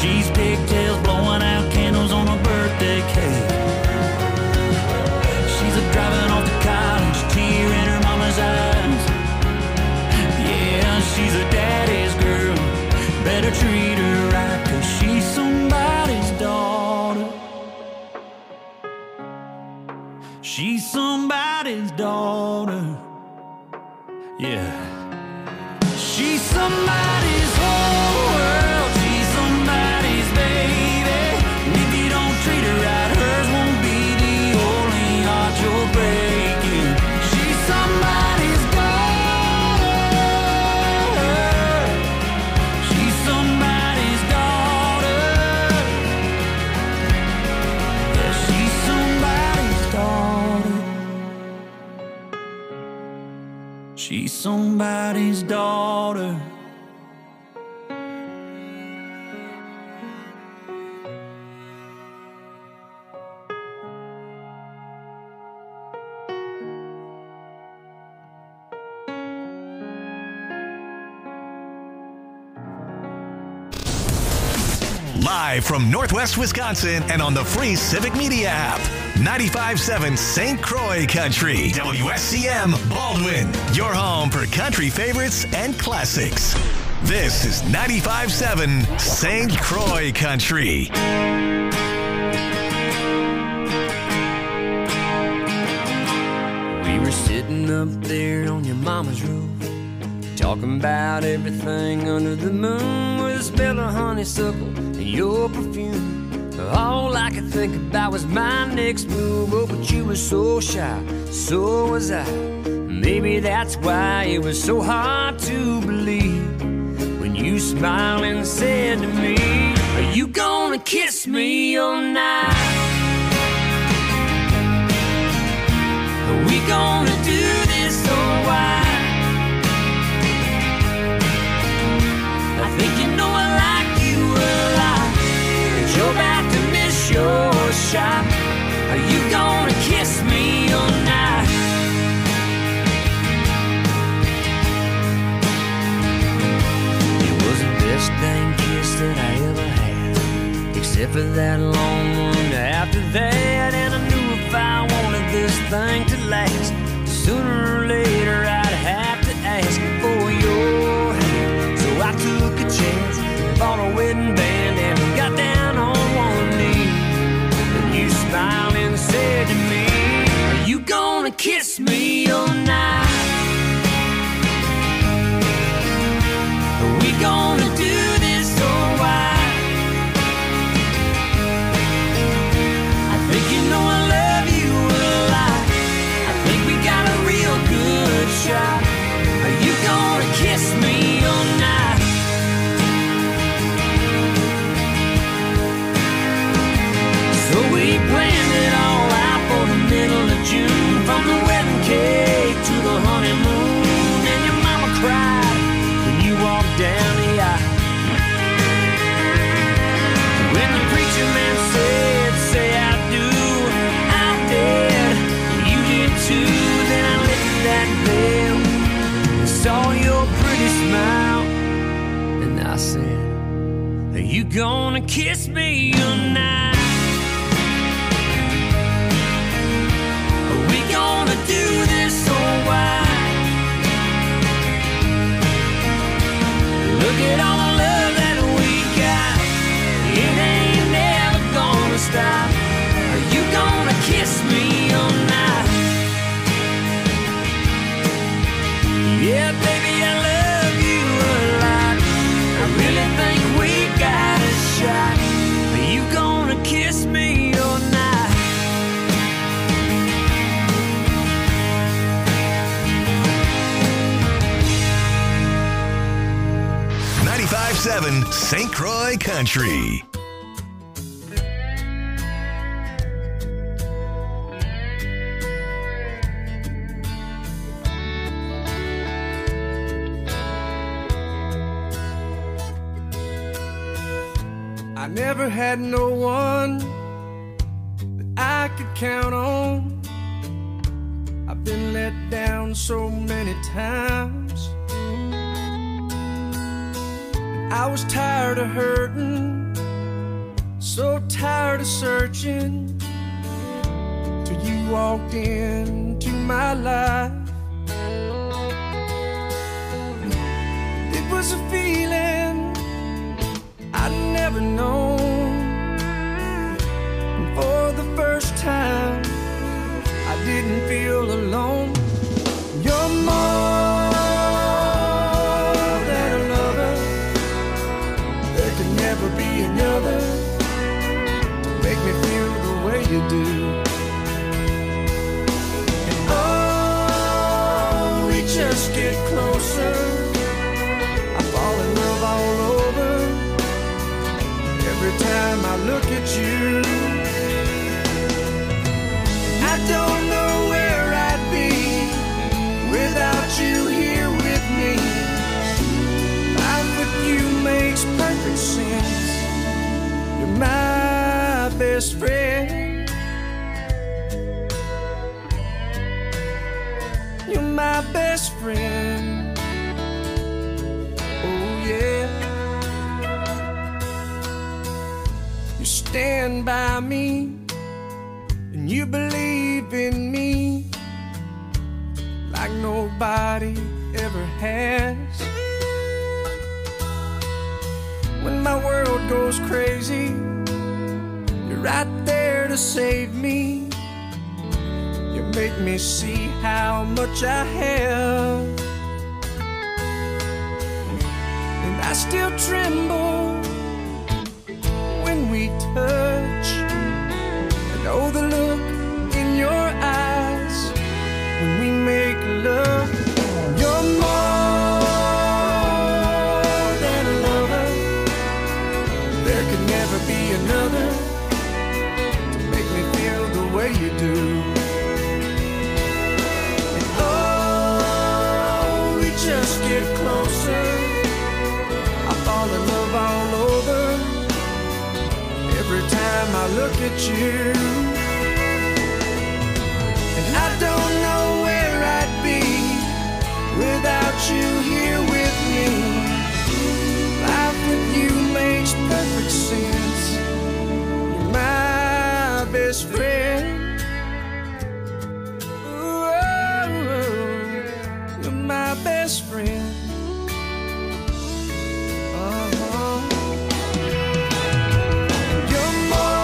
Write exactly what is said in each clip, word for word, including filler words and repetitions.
She's pigtails blowing out candles on a birthday cake. She's a driving off to college, tear in her mama's eyes. Yeah, she's a daddy's girl, better treat her right, 'cause she's somebody's daughter. She's somebody's daughter. Yeah. She's somebody's whole world. She's somebody's baby. And if you don't treat her right, hers won't be the only heart you're breaking. She's somebody's daughter. She's somebody's daughter. Yeah, she's somebody's daughter. She's somebody's daughter. Live from Northwest Wisconsin and on the free Civic Media app. ninety-five point seven Saint Croix Country. W S C M Baldwin. Your home for country favorites and classics. This is ninety-five point seven Saint Croix Country. We were sitting up there on your mama's roof, talking about everything under the moon, with a smell of honeysuckle and your perfume. All I could think about was my next move. Oh, but you were so shy, so was I. Maybe that's why it was so hard to believe when you smiled and said to me, are you gonna kiss me all night? Are we gonna do this or why? I think you know I like you a lot, but you're about to miss your shot. Are you gonna kiss me all night? It was the best dang kiss that I ever had, except for that long one after that. And I knew if I wanted this thing to last, sooner or later I'd have to ask for your hand. So I took a chance, bought a wedding band, and got down on one knee. And you smiled and said to me, are you gonna kiss me all night? Are we gonna do this or why? I think you know I love you a lot. I think we got a real good shot. Are you gonna kiss me all night? So we planned it all out for the middle of June, from the wedding cake to the honeymoon. And your mama cried when you walked down the aisle. When the preacher man said, say I do, I did, you did too. Then I lifted that veil and saw your pretty smile, and I said, are you gonna kiss me all night? Are we gonna do this or why? Look at all the love that we got, it ain't never gonna stop. Are you gonna kiss me all night? Yeah, baby, I love you a lot. I really think we got a shot. Are you gonna kiss me all night? ninety-five point seven Saint Croix Country. I never had no one that I could count on. I've been let down so many times. I was tired of hurting, so tired of searching till you walked into my life. It was a feeling I'd never known. And for the first time, I didn't feel alone. You're more than a lover. There can never be another to make me feel the way you do. And oh, we just get closer. I fall in love all over every time I look at you. I don't know where I'd be without you here with me. Life with you makes perfect sense. You're my best friend. You're my best friend. Oh yeah. You stand by me and you believe in me like nobody ever has. When my world goes crazy, you're right there to save me. You make me see how much I have, and I still tremble when we touch. I know the look in your eyes when we make love. You're more than a lover. There could never be another to make me feel the way you do. And oh, we just get closer. I fall in love all over every time I look at you. And I don't know where I'd be without you here with me. Life with you makes perfect sense. You're my best friend. Ooh, you're my best friend. Uh-huh. You're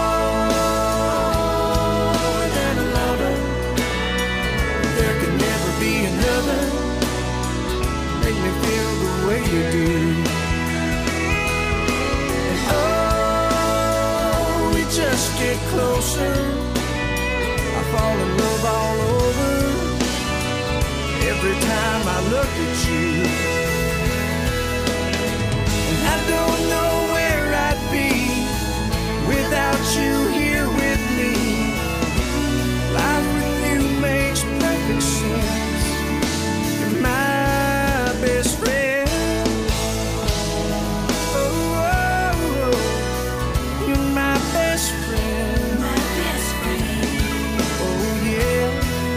more than a lover. There could never be another. Make me feel the way you do. And oh, we just get closer. I fall in love all over every time I look at you. And I don't know where I'd be without you here with me. Life with you makes perfect sense. You're my best friend. Oh, oh, oh. You're my best friend. My best friend. Oh yeah.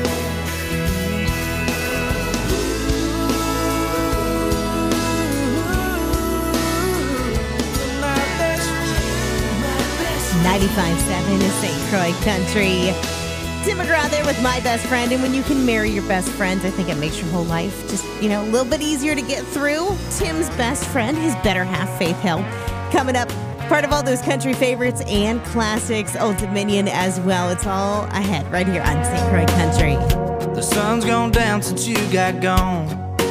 You're my best friend. My best friend. ninety-five point seven is Saint Croix Country. Tim McGraw there with My Best Friend. And when you can marry your best friends, I think it makes your whole life just, you know, a little bit easier to get through. Tim's best friend, his better half, Faith Hill, coming up. Part of all those country favorites and classics, Old Dominion as well. It's all ahead right here on Saint Croix Country. The sun's gone down since you got gone.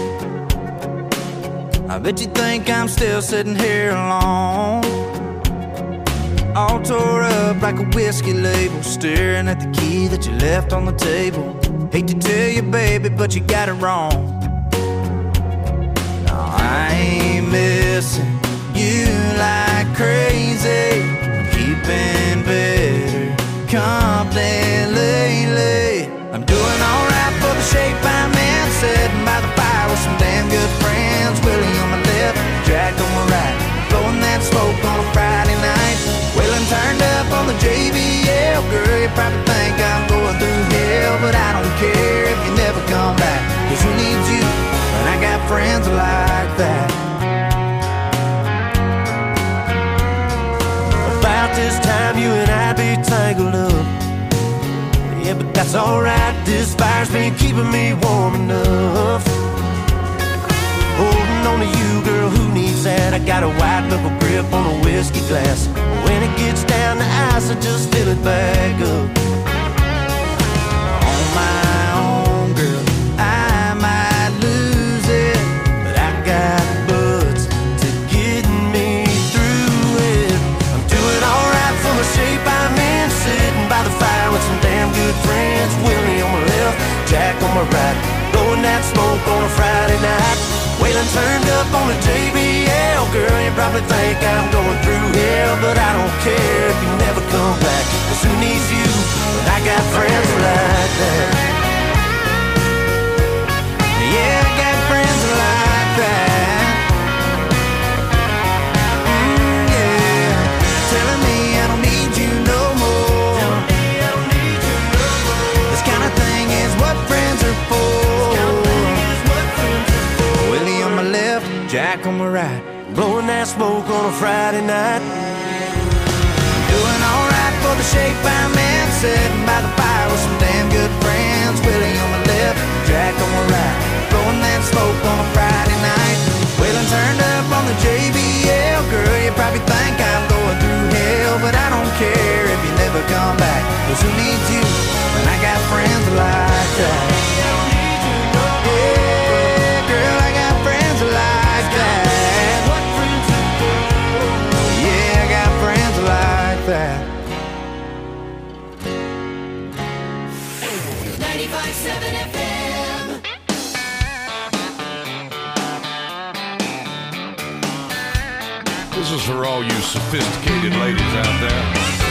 I bet you think I'm still sitting here alone, all tore up like a whiskey label, staring at the key that you left on the table. Hate to tell you, baby, but you got it wrong. No, I ain't missing you like crazy. I'm keeping better company lately. I'm doing alright for the shape I'm in, sitting by the fire with some damn good friends. Willie on my left, Jack on my right, blowing that smoke on a Friday night. Wailing turned up on the J B L. Girl, you probably think I'm going through hell, but I don't care if you never come back, 'cause who needs you when I got friends like that? About this time time you and I'd be tangled up. Yeah, but that's alright, this fire's been keeping me warm enough. Holding on to you, girl, who needs that? I got a white knuckle grip on a whiskey glass. When it gets down to ice, I just fill it back up. On my own, girl, I might lose it, but I got butts to get me through it. I'm doing alright for the shape I'm in, sitting by the fire with some damn good friends. Willie on my left, Jack on my right, blowing that smoke on a Friday night. Waylon turned up on the J B L. Girl, you probably think I'm going through hell, but I don't care if you never come back. 'Cause who needs you when I got friends like that? Yeah, I got friends like that. Mm, yeah, telling me I don't need you no more. Telling me I don't need you no more. This kind of thing is what friends are for. Jack on my right, blowing that smoke on a Friday night. Doing alright for the shape I'm in, sitting by the fire with some damn good friends. Willie on my left, Jack on my right, blowing that smoke on a Friday night. Waylon turned up on the J B L. Girl, you probably think I'm going through hell, but I don't care if you never come back. 'Cause who needs you when I got friends like that? Yeah, girl, I got friends like that. ninety-five point seven F M. This is for all you sophisticated ladies out there.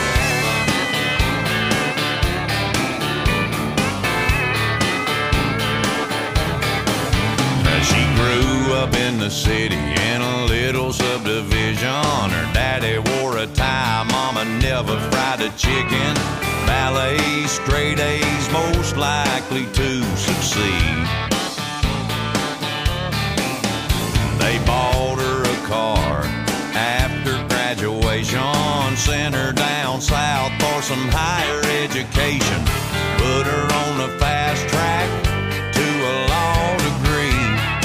She grew up in the city in a little subdivision. Her daddy wore a tie, mama never fried a chicken. Ballet, straight A's, most likely to succeed. They bought her a car after graduation, sent her down south for some higher education, put her on the fast track to a law degree.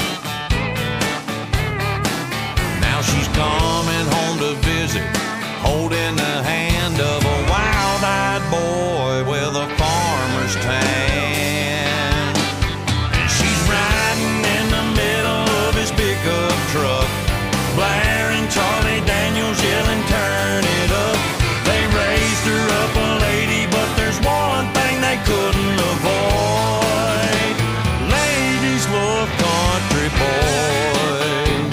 She's coming home to visit, holding the hand of a wild-eyed boy with a farmer's tan. And she's riding in the middle of his pickup truck, blaring Charlie Daniels, yelling, "Turn it up." They raised her up a lady, but there's one thing they couldn't avoid. Ladies love country boys.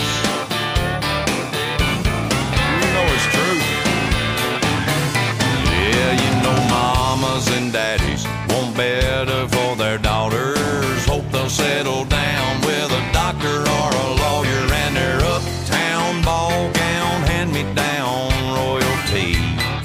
Mamas and daddies want better for their daughters. Hope they'll settle down with a doctor or a lawyer, and their uptown ball gown, hand-me-down royalty.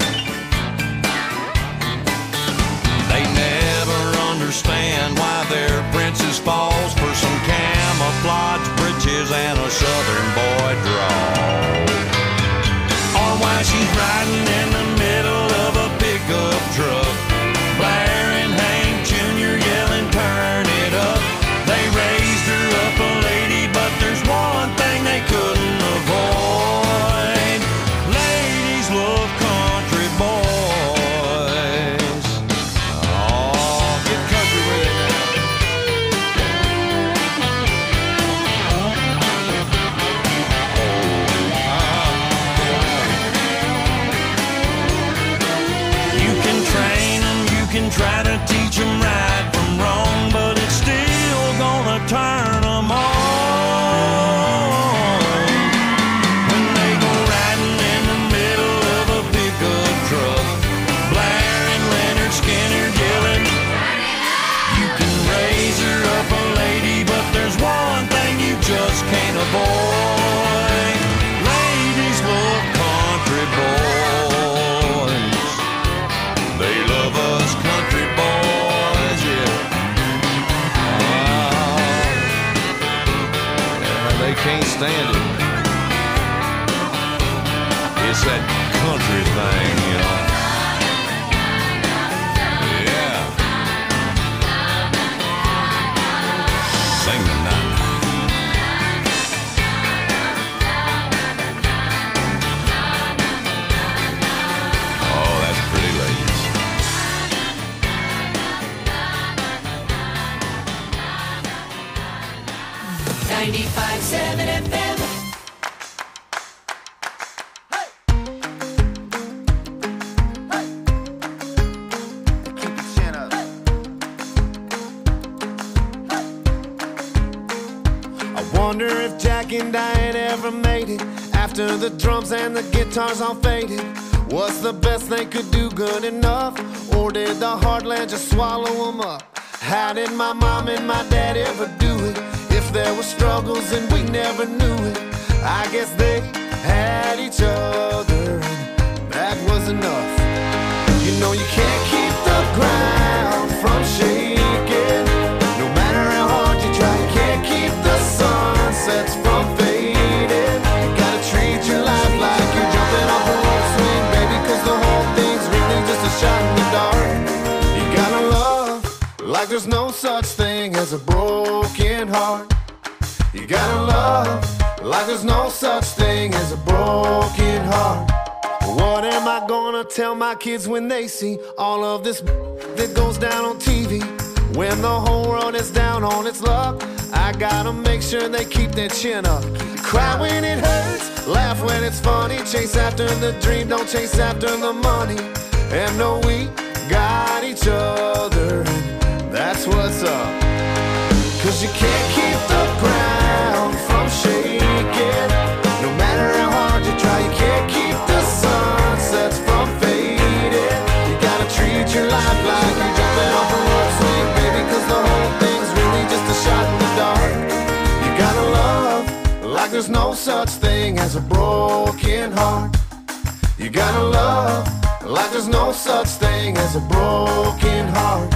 They never understand why their princess falls for some camouflage breeches and a southern boy drawl, or why she's riding in the middle of a pickup truck, blaring Hank Junior, yelling, "Turn it up." They raised her up a lady, but there's one thing they couldn't avoid. Ladies love country boys. Oh, get country with it now. Try to teach them right from wrong, but it's still gonna turn them on when they go riding in the middle of a pickup truck, blaring Leonard Skinner, yelling, "You can raise her up a lady, but there's one thing you just can't avoid. Ladies love country boys. They love us country boys, yeah. Uh, yeah, they can't stand it. It's that country thing, you know. thinking Diane ever made it after the drums and the guitars all faded? Was the best they could do good enough? Or did the heartland just swallow them up? How did my mom and my dad ever do it? If there were struggles and we never knew it, I guess they had each other and that was enough. You know you can't keep the ground from shaking. No matter how hard you try, you can't keep the sunsets from fading. You gotta treat your life like you're jumping off a rope swing, baby, cause the whole thing's really just a shot in the dark. You gotta love like there's no such thing as a broken heart. You gotta love like there's no such thing as a broken heart. What am I gonna tell my kids when they see all of this that goes down on T V? When the whole world is down on its luck, I gotta make sure they keep their chin up. Cry when it hurts, laugh when it's funny, chase after the dream, don't chase after the money. And know we got each other, and that's what's up. Cause you can't keep the ground from shaking. No matter how hard you try, you can't keep the sunsets from fading. You gotta treat your life like you're jumping off a rope swing, baby, cause the whole thing's really just a shot in the dark. You gotta love like there's no such thing as a broken heart. You gotta love like there's no such thing as a broken heart.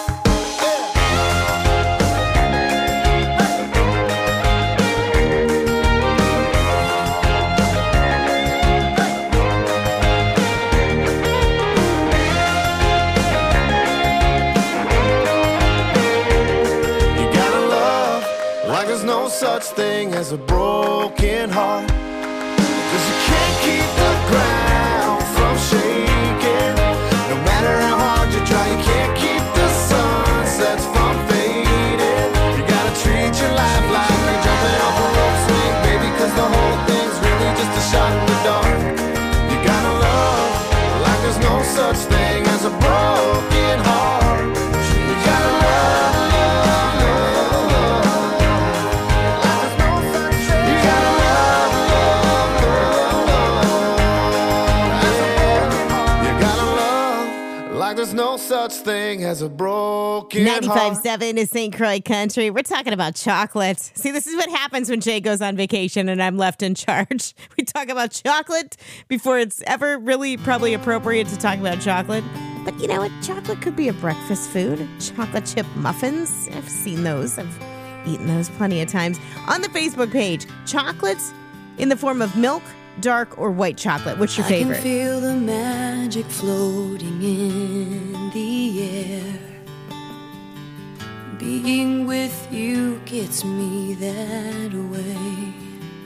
Such thing as a broken heart. Cause you can't keep the ground from shaking. No matter how hard you try, you can't keep the sunsets from fading. You gotta treat your life like you're jumping off a rope swing, baby, cause the whole thing's really just a shot in the dark. You gotta love like there's no such thing as a broken heart. You gotta love. There's no such thing as a broken ninety-five seven is Saint Croix Country. We're talking about chocolate. See, this is what happens when Jay goes on vacation and I'm left in charge. We talk about chocolate before it's ever really probably appropriate to talk about chocolate. But you know what? Chocolate could be a breakfast food. Chocolate chip muffins. I've seen those. I've eaten those plenty of times. On the Facebook page, chocolates in the form of milk, dark or white chocolate. What's your favorite? I can feel the magic floating in the air. Being with you gets me that way.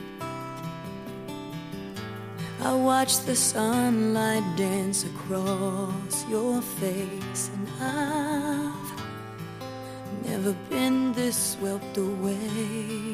I watch the sunlight dance across your face, and I've never been this swept away.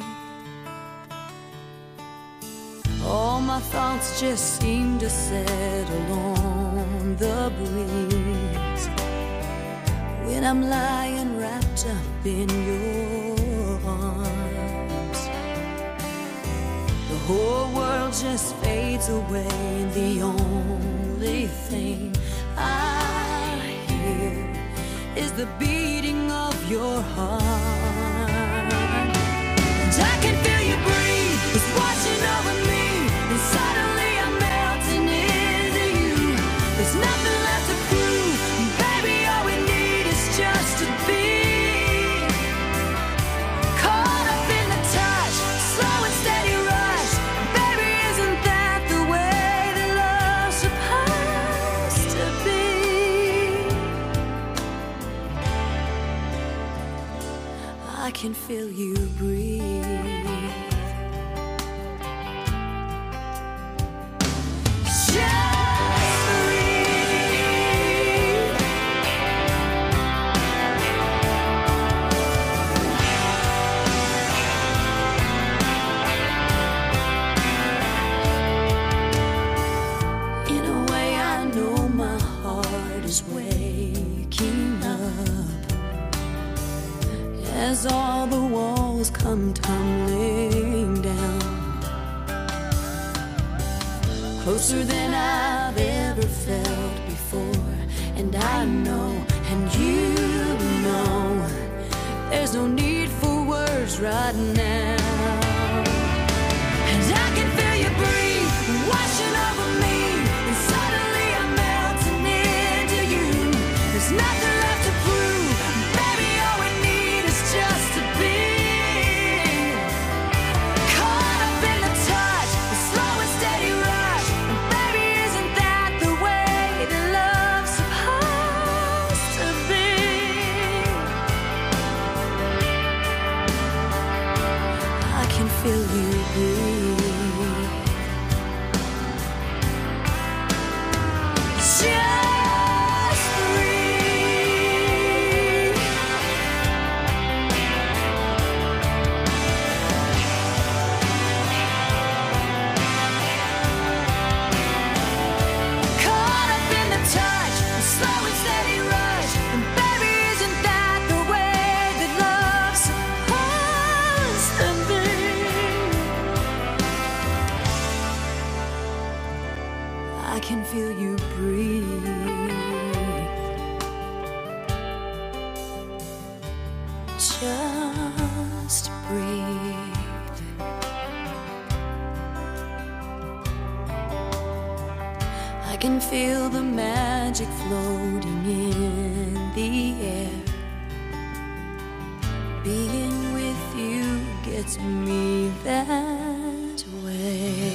All my thoughts just seem to settle on the breeze when I'm lying wrapped up in your arms. The whole world just fades away, and the only thing I hear is the beating of your heart. And I can feel you breathe, it's washing over me. And suddenly I'm melting into you. There's nothing left to prove. Baby, all we need is just to be caught up in the touch, slow and steady rush. Baby, isn't that the way that love's supposed to be? I can feel you breathe. As all the walls come tumbling down, closer than I've ever felt before. And I know, and you know, there's no need for words right now. And I can feel you breathe, washing over me, and suddenly I'm melting into you. There's nothing left to prove, baby, all we need is just to be caught up in the touch, the slow and steady rush. And baby, isn't that the way that love's supposed to be? I can feel you breathe. Just breathe. Caught up in the touch, the slow and steady rush. And baby, isn't that the way that love's supposed to be? I can feel you breathe. Just breathe. I can feel the magic floating in the air. Being with you gets me that way.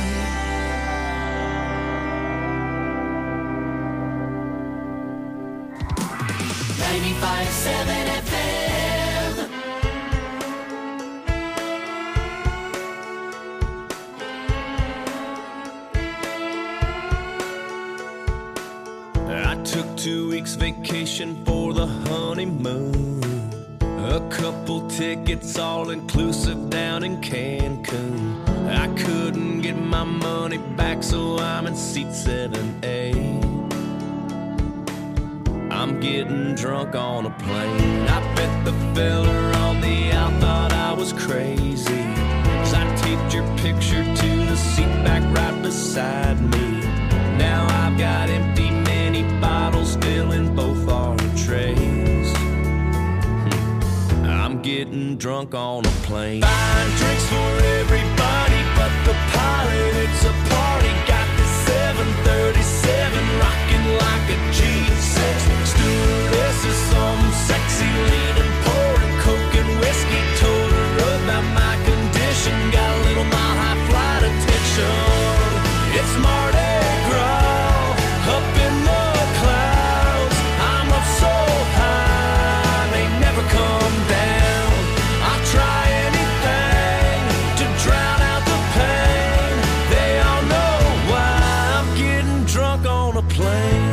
ninety-five point seven F M. I took two weeks vacation for the honeymoon. A couple tickets all inclusive down in Cancun. I couldn't get my money back, so I'm in seat seven A. I'm getting drunk on a plane. I bet the fella on the out thought I was crazy, 'cause I taped your picture to the seat back right beside me. Now I've got empty mini bottles filling both our trays. Hmm. I'm getting drunk on a plane. Buying drinks for everybody but the pilot. It's a party. Got this seven thirty-seven rocking like a G six. Stewardess is some sexy leaning, pouring coke and whiskey. Told her about my condition. Got a little mile high flight attention. It's Mardi Gras up in the clouds. I'm up so high, they never come down. I'll try anything to drown out the pain. They all know why I'm getting drunk on a plane.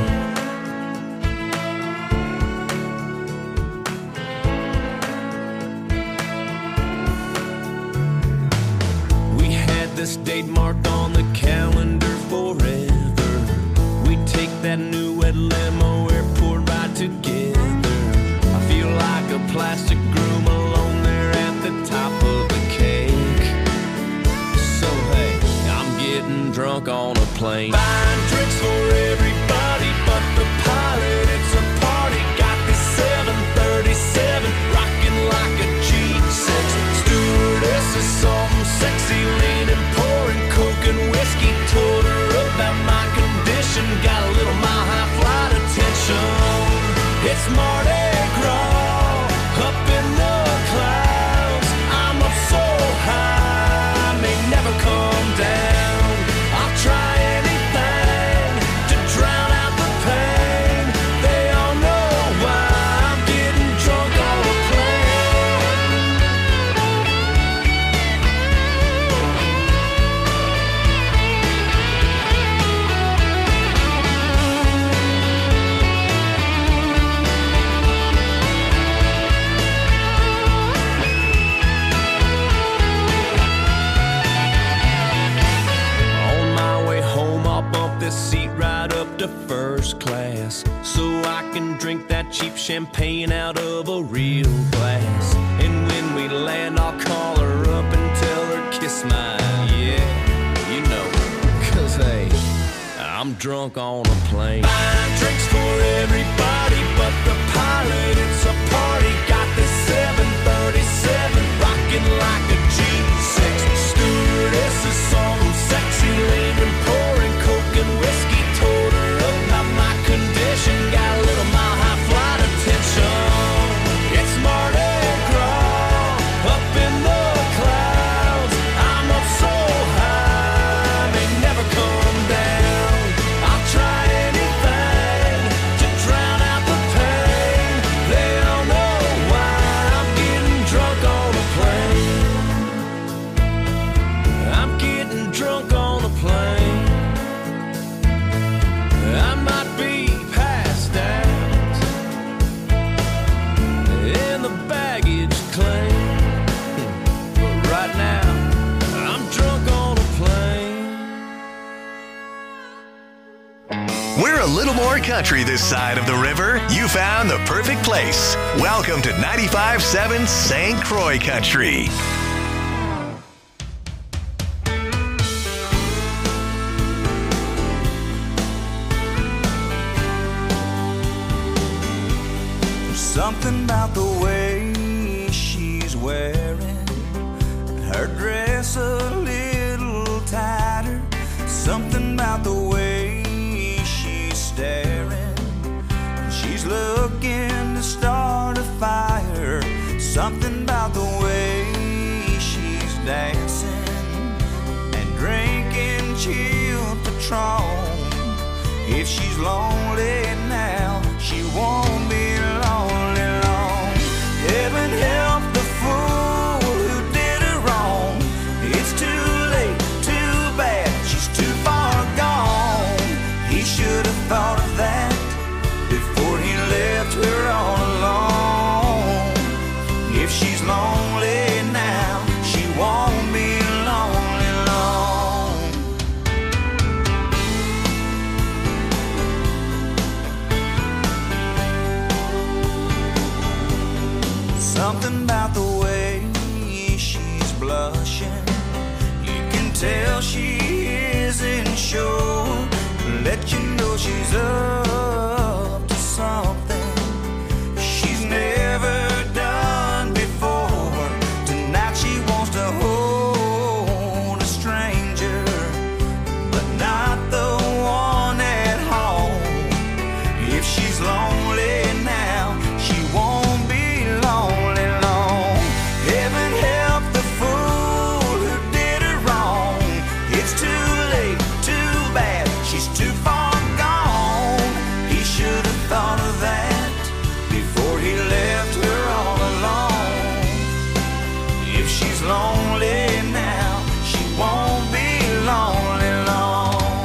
We had this date marked on the calendar forever. We take that new red limo airport ride together. I feel like a plastic groom alone there at the top of the cake. So hey, I'm getting drunk on a plane. Buying drinks for everybody but the pilot. It's a party. Got this seven thirty-seven rocking like a G six. Stewardess is some sexy leaning, pouring coke and whiskey. Told her about my condition. Got a little mile high flight attention. It's Mardi Gras up in the clouds. I'm up so high, may never come down. I'll try anything to drown out the pain. They all know why I'm getting drunk on a plane. On my way home, I'll bump this seat right up to first class, so I can drink that cheap champagne out of a real glass. And when we land, I'll call her up and tell her kiss my, yeah, you know, 'cause hey, I'm drunk on a plane. Buying drinks for everybody, but the pilot, it's a party. Got this seven thirty-seven rocking like a G six. Stewardess is some sexy lady pouring coke and whiskey. Told her about my condition, got a little mile high flight attention. It's Mardi Gras up in the clouds. I'm up so high, they never come down. I'll try anything to drown out the pain. They don't know why I'm getting drunk on a plane. I'm getting drunk on a plane. I might be passed out in the baggage claim, but right now I'm drunk on a plane. We're a little more country this side of the river. You found the perfect place. Welcome to ninety-five point seven Saint Croix Country. Something about the way she's wearing her dress a little tighter. Something about the way she's staring. She's looking to start a fire. Something about the way she's dancing and drinking chilled Patron. If she's lonely now, she won't be lonely long. Heaven help the fool who did her wrong. It's too late, too bad, she's too far gone. He should have thought of that before he left her all alone. If she's lonely now, she won't be lonely long. Something about the way she's blushing. You can tell she isn't sure. Let you know she's up to something she's never done before. Tonight she wants to hold a stranger, but not the one at home. If she's lonely now, she won't be lonely long. Heaven help the fool who did her wrong. It's too late, too bad, she's too far gone. He should have thought of that before he left her all alone. If she's lonely now, she won't be lonely long.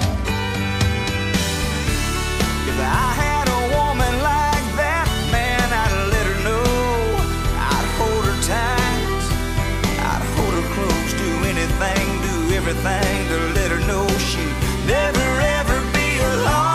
If I had a woman like that, man, I'd let her know. I'd hold her tight, I'd hold her close, do anything, do everything to let her know she'd never ever be alone.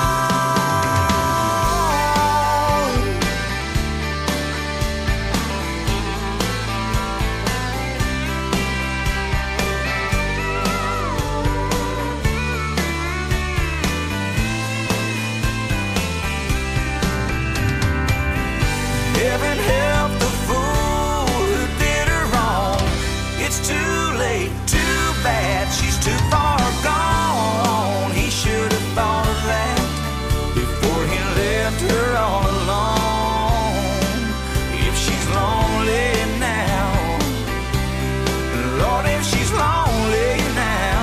Heaven help the fool who did her wrong. It's too late, too bad, she's too far gone. He should have thought of that before he left her all alone. If she's lonely now, Lord, if she's lonely now,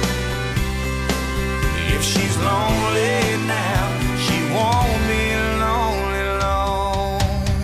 if she's lonely now, she won't be lonely long.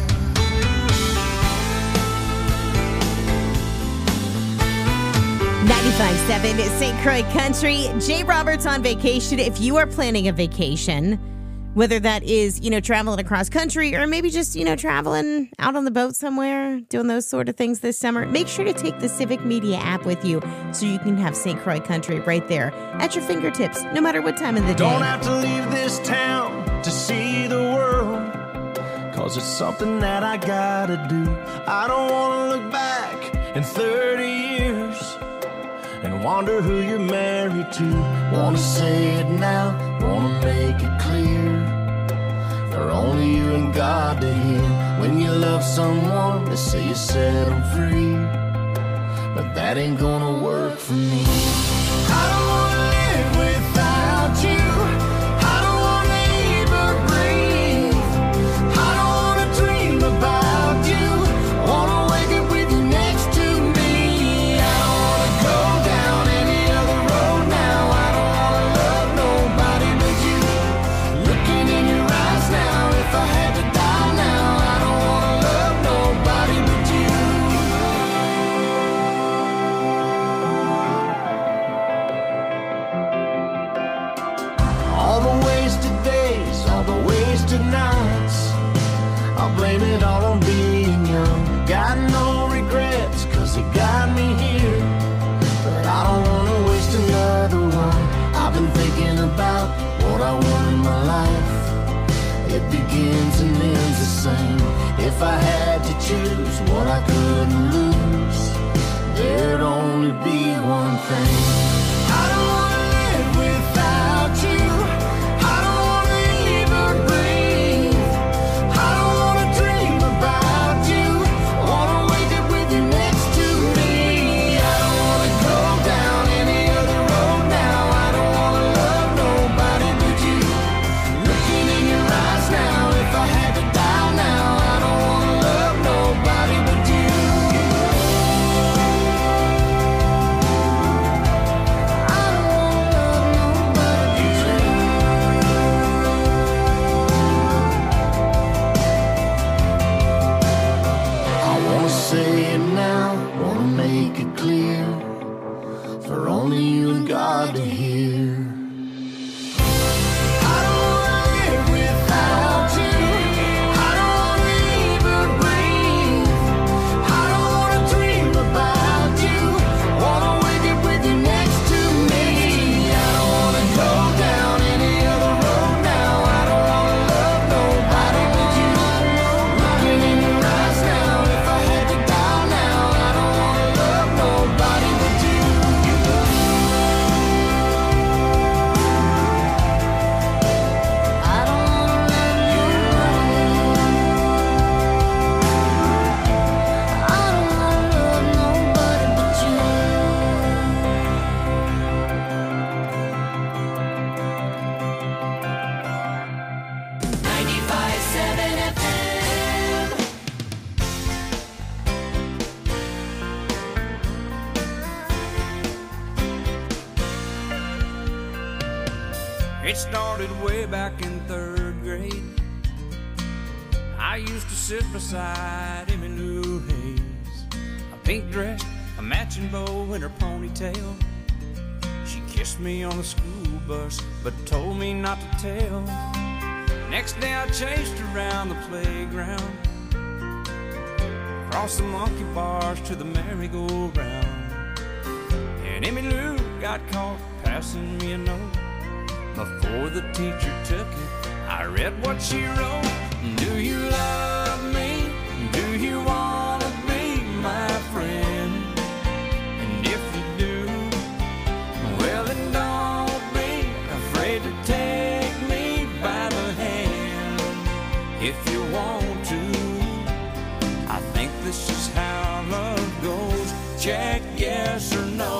ninety-five point seven Saint Croix Country. Jay Roberts on vacation. If you are planning a vacation, whether that is, you know, traveling across country or maybe just, you know, traveling out on the boat somewhere, doing those sort of things this summer, make sure to take the Civic Media app with you so you can have Saint Croix Country right there at your fingertips, no matter what time of the day. Don't have to leave this town to see the world, 'cause it's something that I gotta do. I don't wanna look back in thirty years and wonder who you're married to. Wanna say it now, someone to say you set them free, but that ain't gonna work for me. I don't wanna live without you. I don't wanna even breathe. I don't wanna dream about you. Wanna wake up with you next to me. I don't wanna go down any other road now. I don't wanna love nobody but you. Looking in your eyes now, if I had to die now, I don't wanna love nobody but you. All the wasted days, all the wasted nights, I'll blame it all on being young. Got no regrets, cause it got me here, but I don't wanna waste another one. I've been thinking about what I want in my life. It begins and ends the same. If I had to choose what I couldn't lose, there'd only be one thing. I don't wanna live without you. I don't wanna even breathe. I don't wanna dream about you. Wanna wake up with you next to me. I don't wanna go down any other road now. I don't wanna love nobody but you. Looking in your eyes now, if I had to die now, I don't wanna love nobody but you. I don't wanna love nobody but you. I wanna say it now, wanna make it clear, for only you and God to hear. I don't wanna live without you. I don't wanna even breathe. I don't wanna dream about you. Wanna wake up with you next to me. I don't wanna go down any other road now. I don't wanna love nobody but you. Looking in your eyes now, if I had to die now, I don't wanna love nobody but you. I don't wanna love nobody. I don't wanna love nobody but you. ninety-five seven F M. It started way back in third grade. I used to sit beside Emmylou Hayes, a pink dress, a matching bow in her ponytail. She kissed me on the school bus, but told me not to tell. Next day I chased her around the playground, across the monkey bars to the merry-go-round. And Emmylou got caught passing me a note. Before the teacher took it, I read what she wrote. Do you love me? Do you wanna be my friend? And if you do, well then don't be afraid to take me by the hand. If you want to, I think this is how love goes. Check yes or no.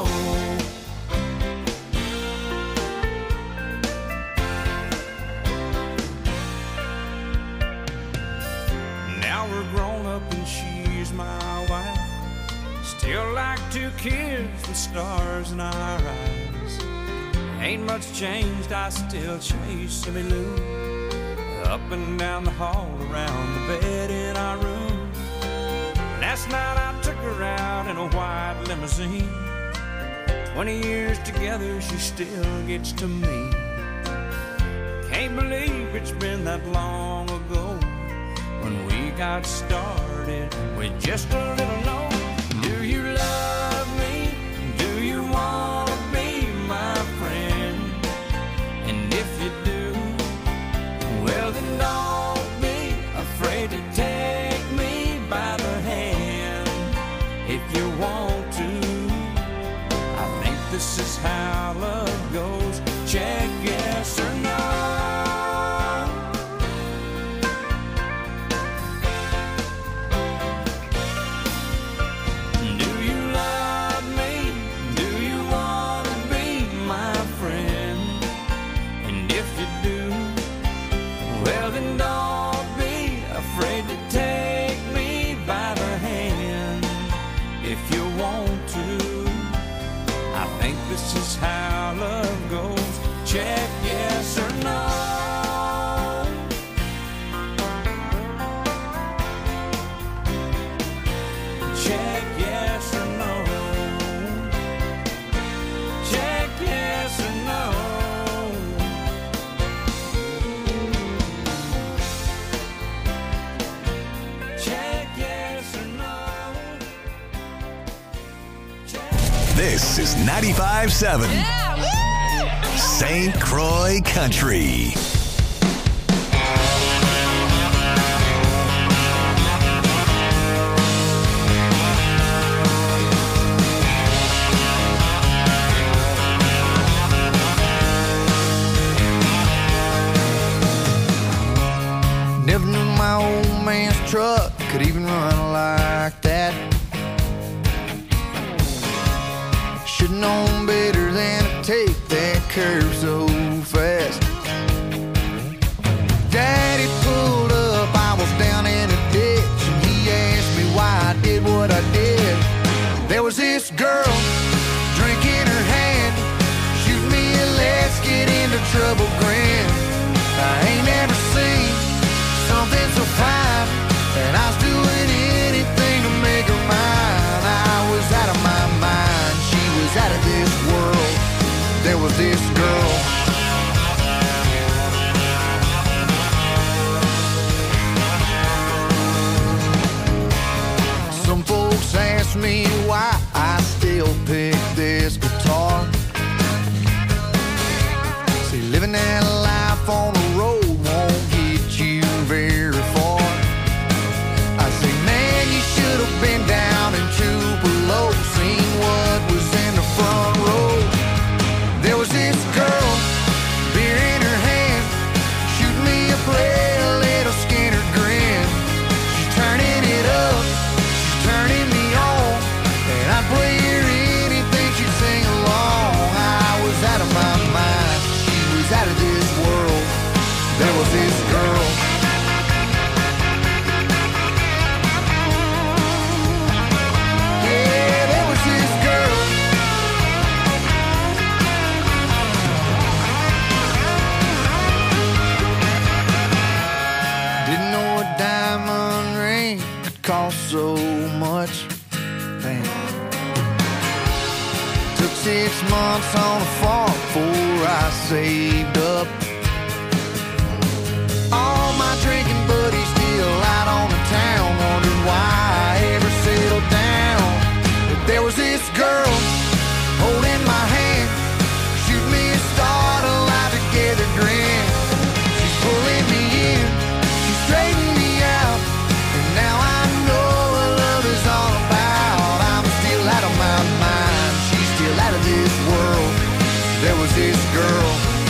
Now we're grown up and she's my wife. Still like two kids with stars in our eyes. Ain't much changed, I still chase Emmylou up and down the hall, around the bed in our room. Last night I took her out in a white limousine. Twenty years together, she still gets to me. Can't believe it's been that long ago when we got started with just a little note. Do you love me? Do you wanna be my friend? And if you do, well then don't be afraid to take me by the hand. If you want to, I think this is how love goes. Check yes or no. This is ninety-five seven Saint Croix Country. Never knew my old man's truck could even run like that. Should've known better than to take that curve so fast. Daddy pulled up, I was down in a ditch, and he asked me why I did what I did. There was this girl, drink in her hand, shoot me a let's get into trouble grin. I ain't never seen something so fine, and I was doing anything to make her mine. I was out of my mind, she was out of this world. There was this girl. Some folks ask me why I still pick this guitar. See, living that life on the road won't get you very far. I say, man, you should have been down in Tupelo, seen what was in the front row. There was this girl, beer in her hand, shoot me a play, a little Skinner grin. She's turning it up, she's turning me on, and I'd play her anything, she'd sing along. I was out of my mind, she was out of this world. There was this girl. Yeah, there was this girl. Didn't know a diamond ring could cost so much. Damn. Took six months on a farm before I saved up. All my drinking buddies still out on the town, wondering why I ever settled down. But there was this girl holding my hand, shoot me a start, a life together grin. She's pulling me in, she's straightening me out, and now I know what love is all about. I'm still out of my mind, she's still out of this world. There was this girl.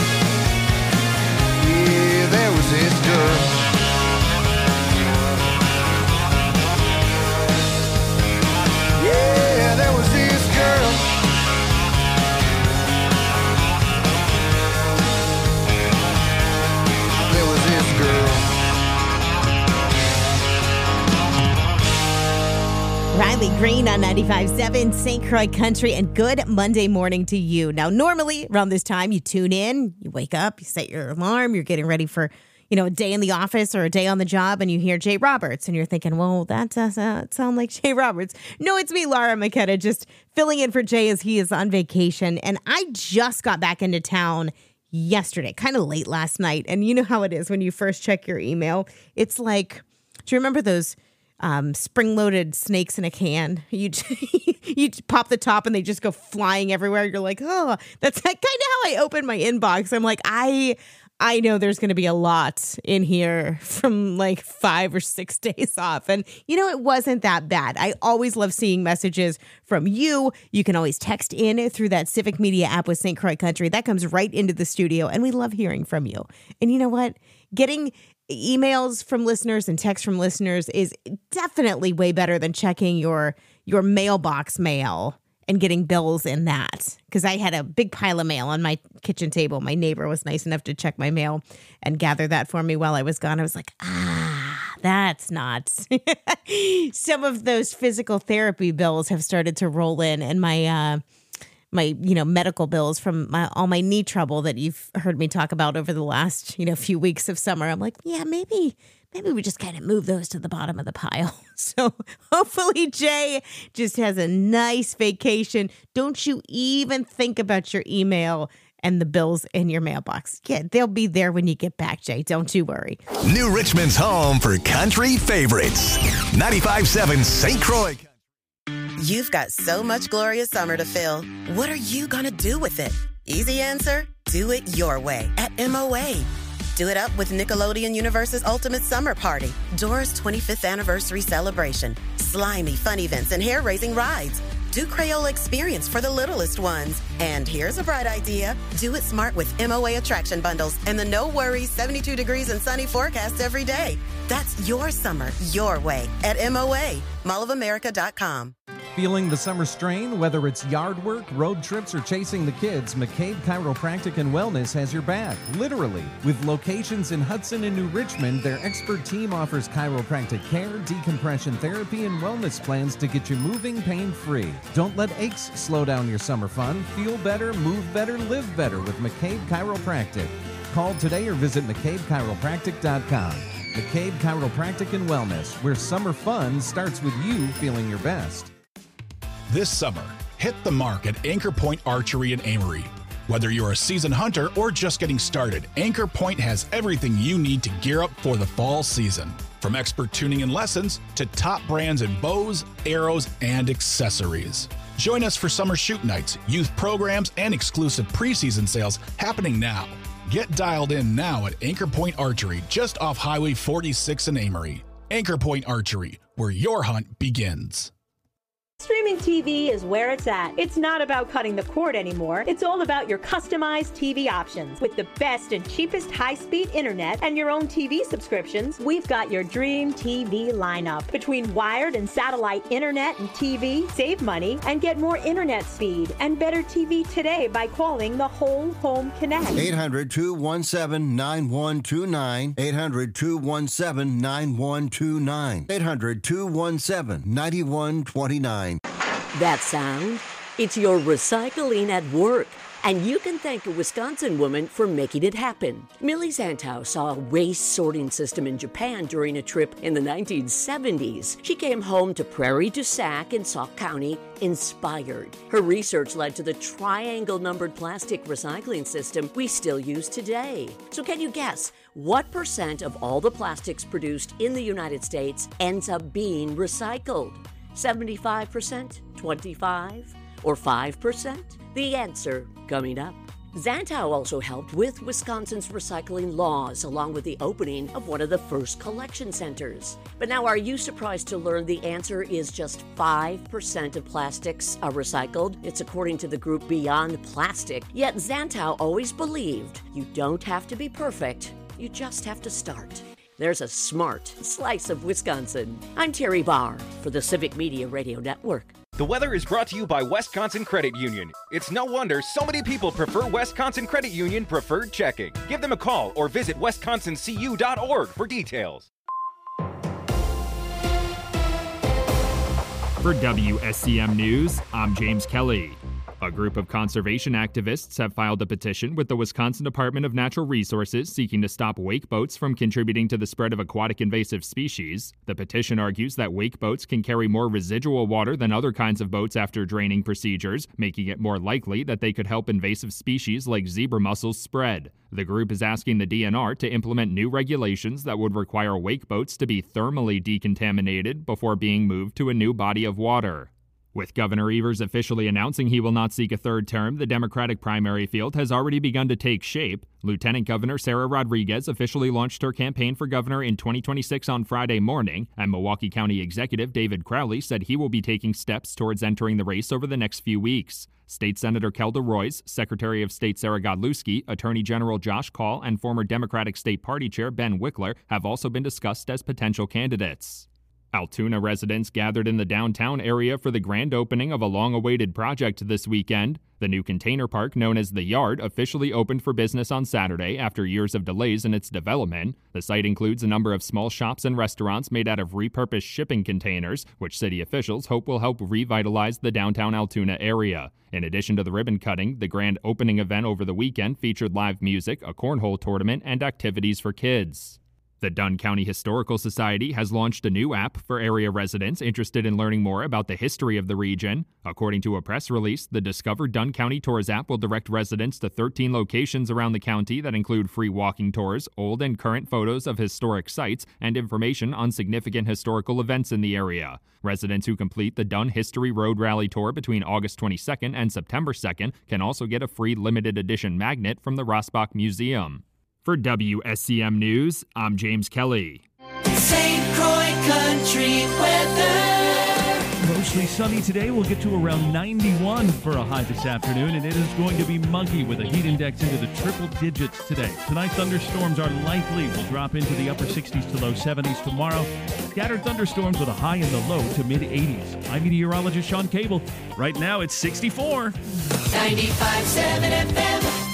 Yeah, there was this girl. Yeah, there was this girl. There was this girl. Riley Green on ninety-five seven Saint Croix Country, and good Monday morning to you. Now, normally around this time, you tune in, you wake up, you set your alarm, you're getting ready for, you know, a day in the office or a day on the job, and you hear Jay Roberts, and you're thinking, well, that doesn't sound like Jay Roberts. No, it's me, Laura McKenna, just filling in for Jay as he is on vacation, and I just got back into town yesterday, kind of late last night, and you know how it is when you first check your email. It's like, do you remember those Um, spring-loaded snakes in a can? You you pop the top and they just go flying everywhere. You're like, oh, that's kind of how I open my inbox. I'm like, I I know there's going to be a lot in here from like five or six days off. And, you know, it wasn't that bad. I always love seeing messages from you. You can always text in through that Civic Media app with Saint Croix Country. That comes right into the studio, and we love hearing from you. And you know what? Getting emails from listeners and texts from listeners is definitely way better than checking your your mailbox mail and getting bills in that. Because I had a big pile of mail on my kitchen table. My neighbor was nice enough to check my mail and gather that for me while I was gone. I was like, ah, that's not. Some of those physical therapy bills have started to roll in, and my uh my, you know, medical bills from my, all my knee trouble that you've heard me talk about over the last, you know, few weeks of summer. I'm like, yeah, maybe, maybe we just kind of move those to the bottom of the pile. So hopefully Jay just has a nice vacation. Don't you even think about your email and the bills in your mailbox. Yeah, they'll be there when you get back, Jay. Don't you worry. New Richmond's home for country favorites. ninety-five seven Saint Croix. You've got so much glorious summer to fill. What are you gonna do with it? Easy answer, do it your way at M O A. Do it up with Nickelodeon Universe's Ultimate Summer Party, Dora's twenty-fifth anniversary celebration, slimy fun events and hair-raising rides. Do Crayola Experience for the littlest ones. And here's a bright idea. Do it smart with M O A attraction bundles and the no worries seventy-two degrees and sunny forecast every day. That's your summer, your way at M O A, mall of america dot com. Feeling the summer strain? Whether it's yard work, road trips, or chasing the kids, McCabe Chiropractic and Wellness has your back, literally. With locations in Hudson and New Richmond, their expert team offers chiropractic care, decompression therapy, and wellness plans to get you moving pain-free. Don't let aches slow down your summer fun. Feel better, move better, live better with McCabe Chiropractic. Call today or visit mccabe chiropractic dot com. McCabe Chiropractic and Wellness, where summer fun starts with you feeling your best. This summer, hit the mark at Anchor Point Archery in Amory. Whether you're a seasoned hunter or just getting started, Anchor Point has everything you need to gear up for the fall season. From expert tuning and lessons to top brands in bows, arrows, and accessories. Join us for summer shoot nights, youth programs, and exclusive preseason sales happening now. Get dialed in now at Anchor Point Archery, just off Highway forty-six in Amory. Anchor Point Archery, where your hunt begins. Streaming T V is where it's at. It's not about cutting the cord anymore. It's all about your customized T V options. With the best and cheapest high-speed internet and your own T V subscriptions, we've got your dream T V lineup. Between wired and satellite internet and T V, save money and get more internet speed and better T V today by calling the Whole Home Connect. eight hundred, two one seven, nine one two nine. eight hundred, two one seven, nine one two nine. eight hundred, two one seven, nine one two nine. That sound? It's your recycling at work. And you can thank a Wisconsin woman for making it happen. Millie Zantow saw a waste sorting system in Japan during a trip in the nineteen seventies. She came home to Prairie du Sac in Sauk County inspired. Her research led to the triangle-numbered plastic recycling system we still use today. So can you guess what percent of all the plastics produced in the United States ends up being recycled? seventy-five percent, twenty-five, or five percent? The answer coming up. Zantow also helped with Wisconsin's recycling laws, along with the opening of one of the first collection centers. But now, are you surprised to learn the answer is just five percent of plastics are recycled? It's according to the group Beyond Plastic. Yet Zantow always believed you don't have to be perfect, you just have to start. There's a smart slice of Wisconsin. I'm Terry Barr for the Civic Media Radio Network. The weather is brought to you by Wisconsin Credit Union. It's no wonder so many people prefer Wisconsin Credit Union Preferred Checking. Give them a call or visit wisconsin c u dot org for details. For W S C M News, I'm James Kelly. A group of conservation activists have filed a petition with the Wisconsin Department of Natural Resources seeking to stop wake boats from contributing to the spread of aquatic invasive species. The petition argues that wake boats can carry more residual water than other kinds of boats after draining procedures, making it more likely that they could help invasive species like zebra mussels spread. The group is asking the D N R to implement new regulations that would require wake boats to be thermally decontaminated before being moved to a new body of water. With Governor Evers officially announcing he will not seek a third term, the Democratic primary field has already begun to take shape. Lieutenant Governor Sarah Rodriguez officially launched her campaign for governor in twenty twenty-six on Friday morning, and Milwaukee County Executive David Crowley said he will be taking steps towards entering the race over the next few weeks. State Senator Kelda Roys, Secretary of State Sarah Godlewski, Attorney General Josh Kaul, and former Democratic State Party Chair Ben Wickler have also been discussed as potential candidates. Altoona residents gathered in the downtown area for the grand opening of a long-awaited project this weekend. The new container park, known as The Yard, officially opened for business on Saturday after years of delays in its development. The site includes a number of small shops and restaurants made out of repurposed shipping containers, which city officials hope will help revitalize the downtown Altoona area. In addition to the ribbon cutting, the grand opening event over the weekend featured live music, a cornhole tournament, and activities for kids. The Dunn County Historical Society has launched a new app for area residents interested in learning more about the history of the region. According to a press release, the Discover Dunn County Tours app will direct residents to thirteen locations around the county that include free walking tours, old and current photos of historic sites, and information on significant historical events in the area. Residents who complete the Dunn History Road Rally Tour between August twenty-second and September second can also get a free limited edition magnet from the Rossbach Museum. For W S C M News, I'm James Kelly. Saint Croix Country weather. Mostly sunny today. We'll get to around ninety-one for a high this afternoon, and it is going to be muggy with a heat index into the triple digits today. Tonight, thunderstorms are likely. We'll drop into the upper sixties to low seventies tomorrow. Scattered thunderstorms with a high in the low to mid eighties. I'm meteorologist Sean Cable. Right now, it's sixty-four. ninety-five point seven F M.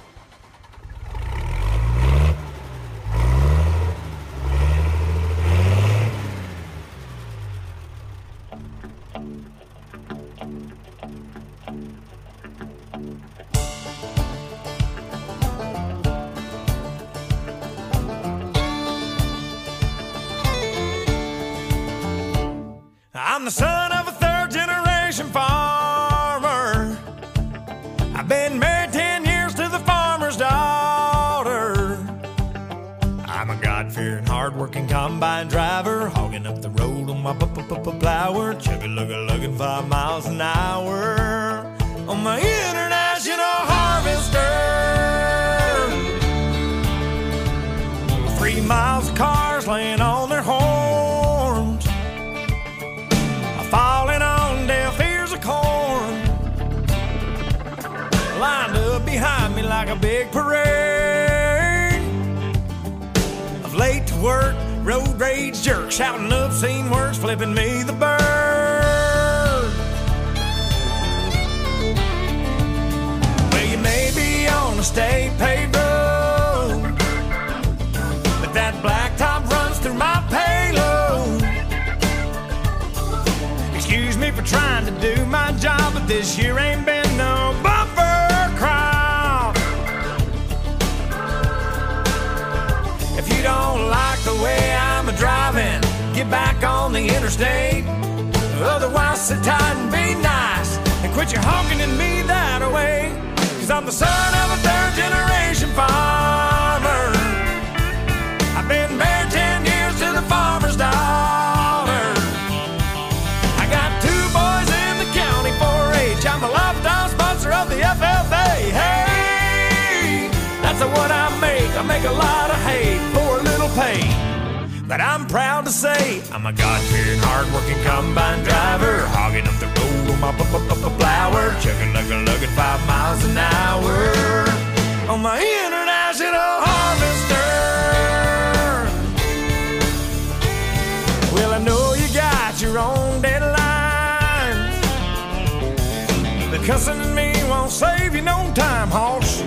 I'm the son of a third-generation farmer. I've been married ten years to the farmer's daughter. I'm a God-fearing, hard-working combine driver, hogging up the road on my plower, chugga-lugga-lugging five miles an hour on my international harvester. Three miles of cars laying on their horns, falling on deaf ears of corn, lined up behind me like a big parade of late to work, road rage jerks, shouting obscene words, flipping me the bird. Well, you may be on a state paved road, but that blacktop runs through my payload. Excuse me for trying to do my job, but this year ain't been no bumper crop. If you don't like the way I'm a-driving, get back on the interstate. Otherwise, sit tight and be nice and quit your honking at me that way. Cause I'm the son of a third-generation farmer. I've been married ten years to the farmer's daughter. I'm a lifetime sponsor of the F F A. Hey, that's what I make. I make a lot of hay for a little pay. But I'm proud to say I'm a God-fearing, hard-working combine driver, hogging up the road on my plower, chugging-lugging-lugging five miles an hour on my international harvester. Well, I know you got your own deadline. Cussing at me won't save you no time, hoss.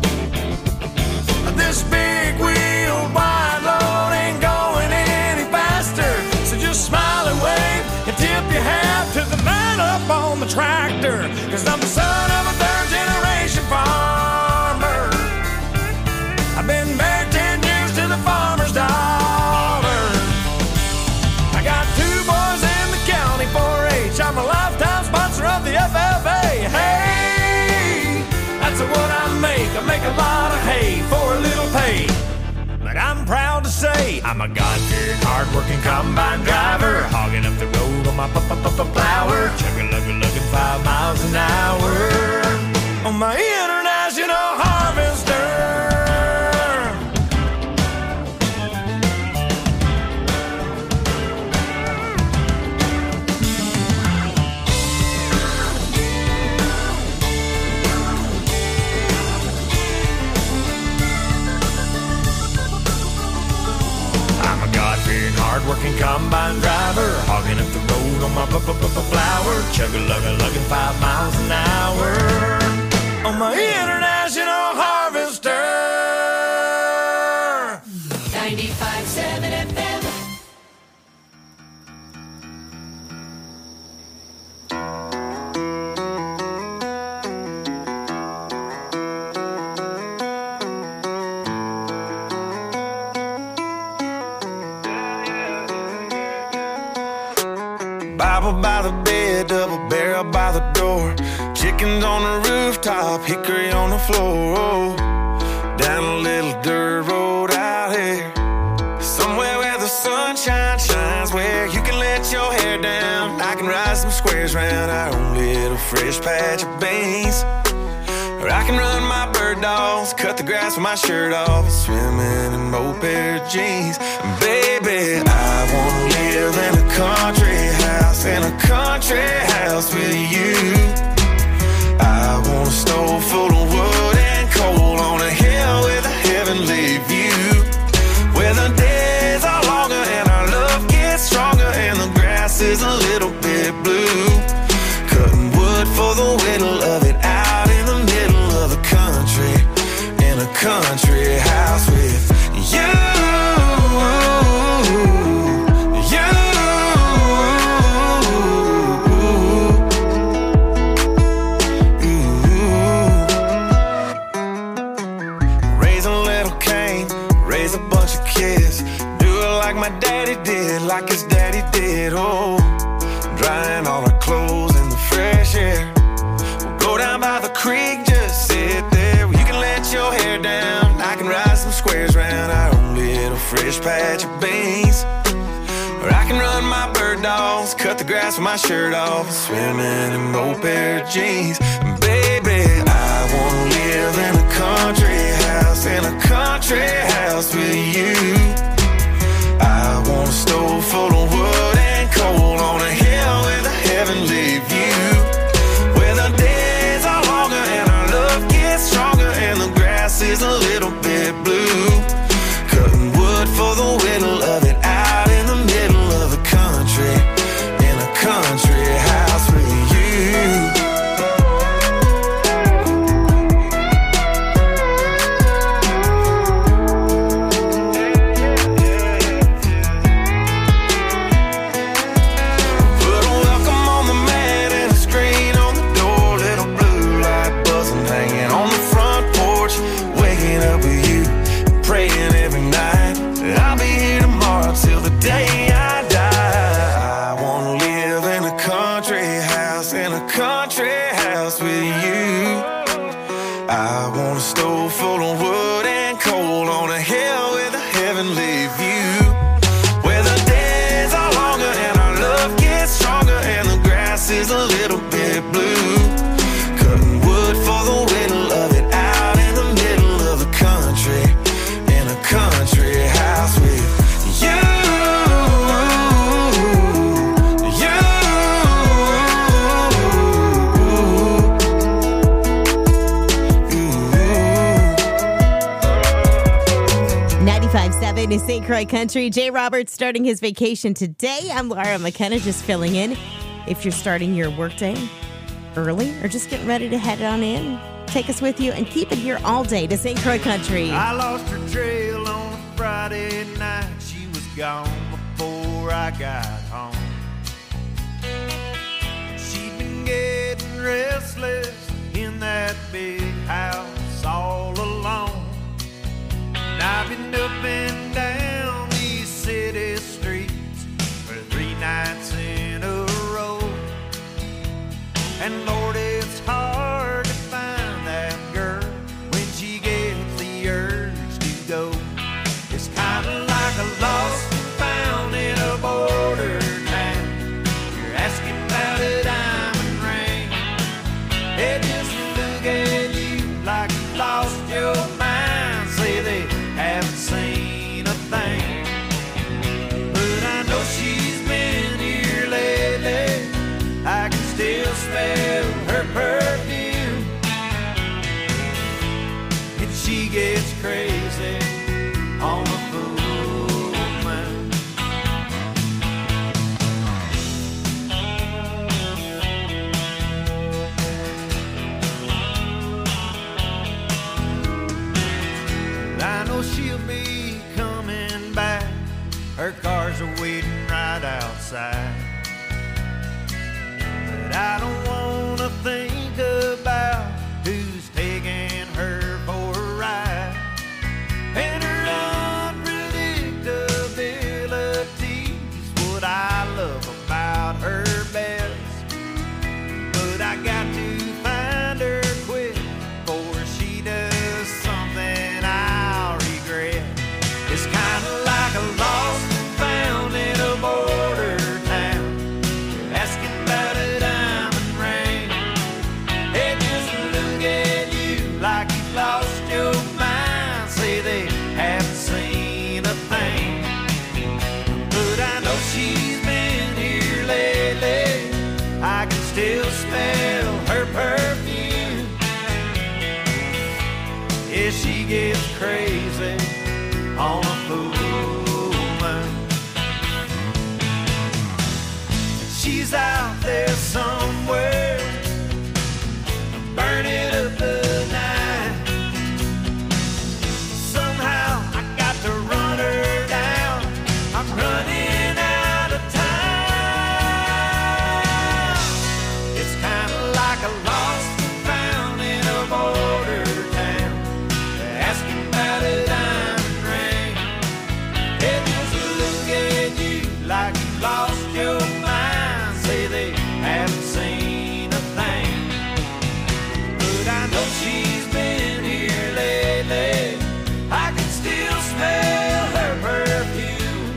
This big wheeled wide load ain't going any faster, so just smile and wave and tip your hat to the man up on the tractor. Cause I'm the son of a third-generation farmer. I've been married ten years to the farmer's daughter. I got two boys in the county four H. I'm a lifetime sponsor of the F F A. Hey, that's what I make. I make a lot of hay for a little pay. But I'm proud to say I'm a God-fearing, hard-working combine driver, hogging up the road on my plower, chugging-lugging-lugging five miles an hour on my international harvester. Hard-working combine driver, hogging up the road on my flower, chugga-lugga-lugging five miles an hour on my international harvester. ninety-five point seven F M. Bible by the bed, double barrel by the door. Chickens on the rooftop, hickory on the floor. Down a little dirt road out here, somewhere where the sunshine shines, where you can let your hair down. I can ride some squares round our own little fresh patch of beans. Or I can run my bird dogs, cut the grass with my shirt off, swimming in both pair of jeans. And baby, I wanna live in a country house, in a country house with you. I want a stove full of wood and coal on a hill with a heavenly view, where the days are longer and our love gets stronger and the grass is a little bit blue. Cutting wood for the whittle of it out in the middle of the country, in a country house with you. My daddy did, like his daddy did, oh, drying all our clothes in the fresh air. We'll go down by the creek, just sit there. You can let your hair down, I can ride some squares round our own little fresh patch of beans. Or I can run my bird dogs, cut the grass with my shirt off, swimming in both pair of jeans. And baby, I wanna live in a country house, in a country house with you. I want a stove full of wood and coal on a hill with a heavenly view, where the days are longer and our love gets stronger and the grass is a little bit blue. Cutting wood for the whittle of it out in the middle of the country, in a country house with you. To Saint Croix Country. Jay Roberts starting his vacation today. I'm Laura McKenna, just filling in. If you're starting your workday early or just getting ready to head on in, take us with you and keep it here all day to Saint Croix Country. I lost her trail on a Friday night. She was gone before I got home. She'd been getting restless in that big house all alone. And I've been up and down these city streets for three nights in a row. And Lord, it's hard to find that girl when she gets the urge to go. It's kind of like a lost and found in a border town. You're asking about a diamond ring. They just look at you like you lost your mind. Say they haven't seen a thing, but I know she's been here lately. I can still smell her perfume, and she gets crazy on the full moon. I know she'll be coming back. Her cars are waiting right outside. But I don't wanna think about who's taking her for a ride. And her unpredictability's what I love about her. crazy on a full moon. She's out there somewhere, burning up the night. Somehow I got to run her down. I'm running out of time. It's kind of like a lost and found in a border town, asking about a diamond ring. They just look at you like you lost your mind. Say they haven't seen a thing, but I know she's been here lately. I can still smell her perfume.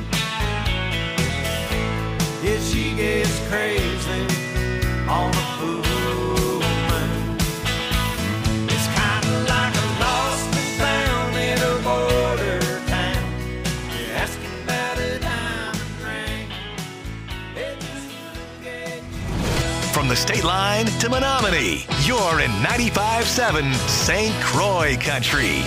Yeah, she gets crazy on a full moon. It's kind of like a lost and found in a border town. You're asking about a diamond ring. They just look at you. From the state line to Menominee, you're in ninety-five seven Saint Croix Country.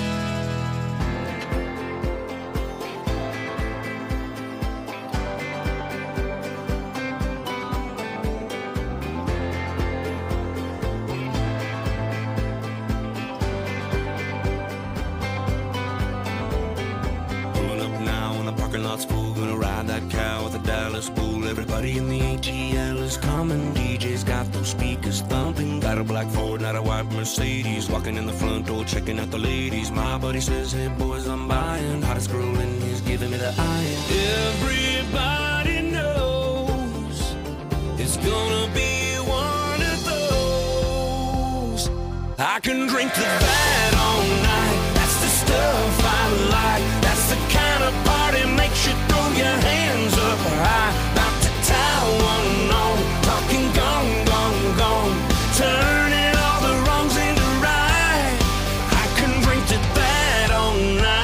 Pulling up now in the parking lot's full. Gonna ride that cow with a Dallas bull. Everybody in the A T L is coming. D J's got those speakers thumping. Got a black Ford, not a white Mercedes. Walking in the front door, checking out the ladies. My buddy says, hey boys, I'm buying. Hottest girl in he's giving me the eye. Everybody knows it's gonna be one of those. I can drink to that all night. That's the stuff I like. That's the kind of party makes you throw your hands up high. About to tie one on, talking gone, gone, gone. Turning all the wrongs into right. I can drink to that all night.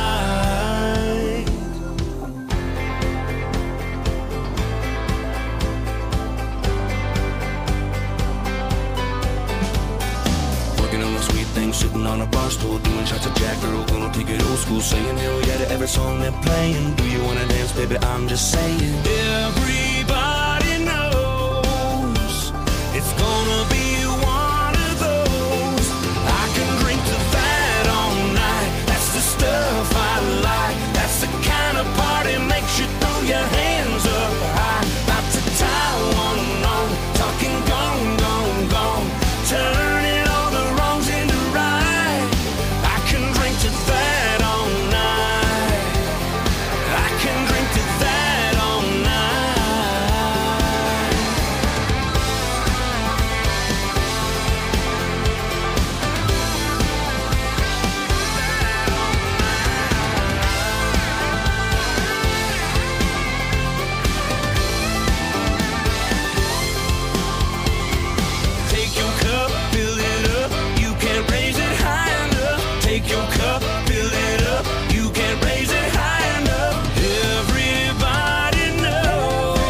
Working on a sweet thing, sitting on a bar stool, doing shots of Jack Girl, gonna take it old school, saying hell yeah to every song they're playing. Do you wanna dance, baby? I'm just saying. Every